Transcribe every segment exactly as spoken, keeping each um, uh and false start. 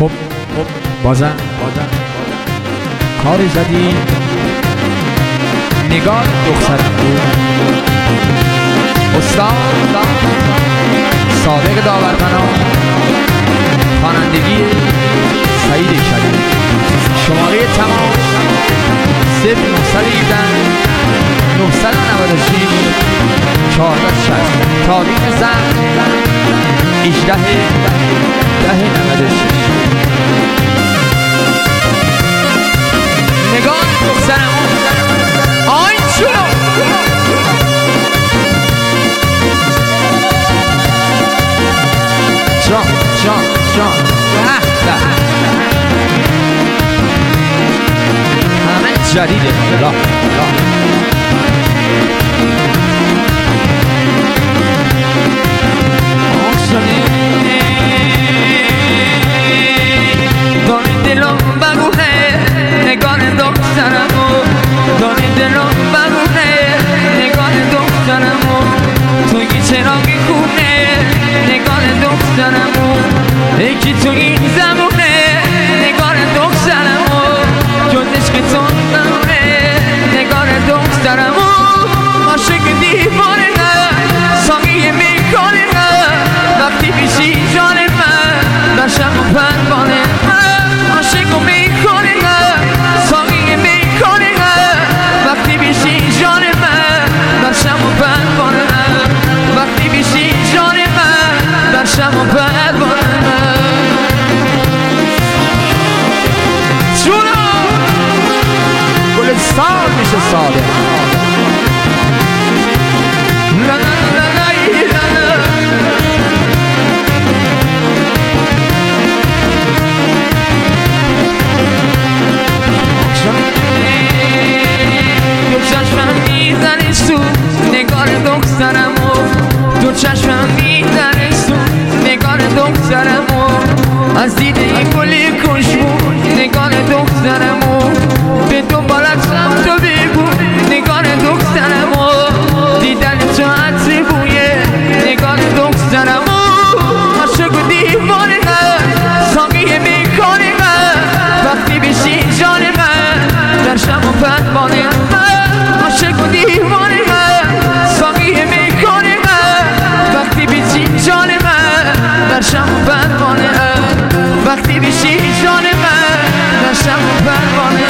خب بازم بازم کار زدی نگاه دخترم بود. استاد صادق داورپناه، خوانندگی سعید کریمی. شماره تماس صفر نهصد و هفده نهصد و نود و شش چهارصد و شصت. تاریخ زنگ هجده ده نود و شش. نگاه دخترم آین شلو جان جان جان همه جدیده. لا لا دانی دلم بگونه نگاه دخترمو، دانی دلم بگونه نگاه دخترمو، توی چراغی خونه نگاه دخترمو، یکی تو این زمونه نگاه دخترمو، جزش که تو نمونه نگاه دخترمو، عاشق دیوانه ساقیه میکنه وقتی بیشی جان من در شب و پروانه عاشق میکنه ساقیه میکنه وقتی بیشی جان من در شب و پروانه وقتی بیشی جان من در شب و پروانه. جونو گلستان میشه ساده. دو چشمم میزنی سو نگار دخترمو، دو چشمم میزنی سو نگار دخترمو، از دیده این گلی خوشبو نگار دخترمو، به دنبالتم تو بگو نگار دخترمو، دیدن تو عطر بویه نگار دخترمو، عاشق و دیوانه ساقیه میکنه وقتی بشی جان من در شب و پروانه، عاشق و دیوانه ساقیه میکنه وقتی بشی جان من در شب و پروانه، وقتی بشی جان من در شب و پروانه.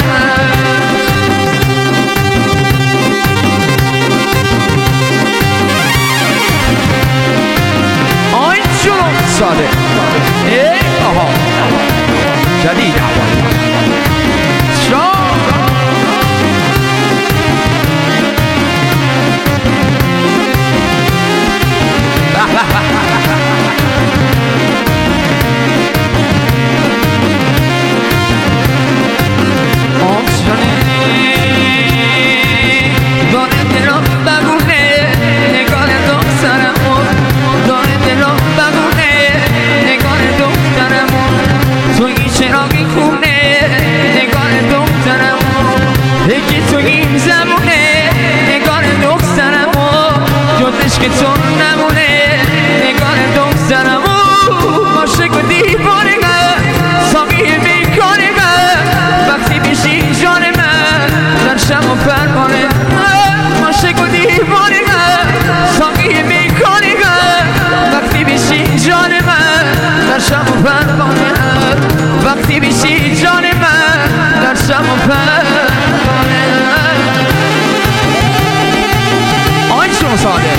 آین جلو ساده ای آها جدید شام داره دلم بگونه نگاه دخترمو، داره دلم بگونه نگاه دخترمو، توی چراغی خونه نگاه دخترمو، یکی توی این زمونه نگاه دخترمو، جزش که تو نمونه نگاه دخترمو، عاشق و دیوانه ساقیه میکنه وقتی بشی جان من در شب و پروانه، عاشق و دیوانه ساقیه میکنه وقتی بشی جان من در شب و پروانه، وقتی بشی جان من در شب و پروانه. آین شما ساده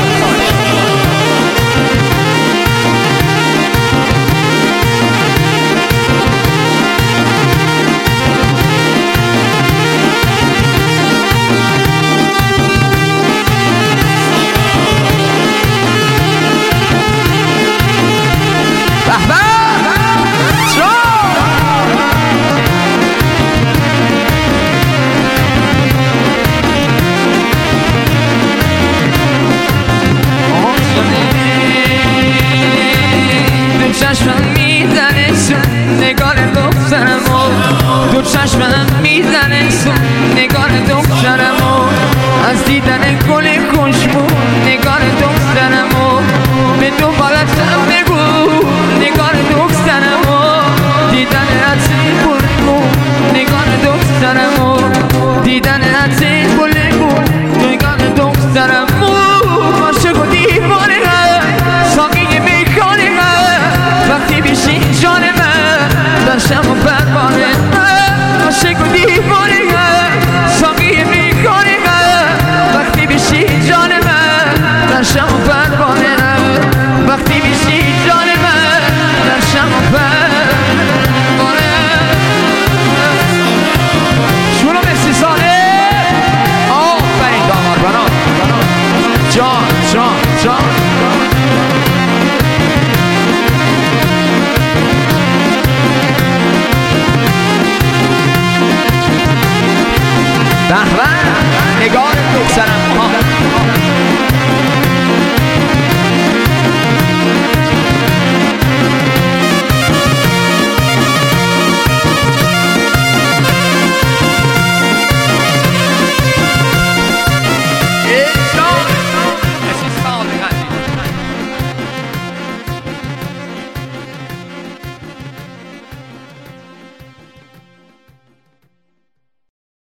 چشمم میزنه سون نگار دخترمو، دو چشمم میزنه سون نگار دخترمو، از دیدن گل خوشبو نگار دخترمو، به دنبالتم بگو نگار دخترمو، دیدن جان به به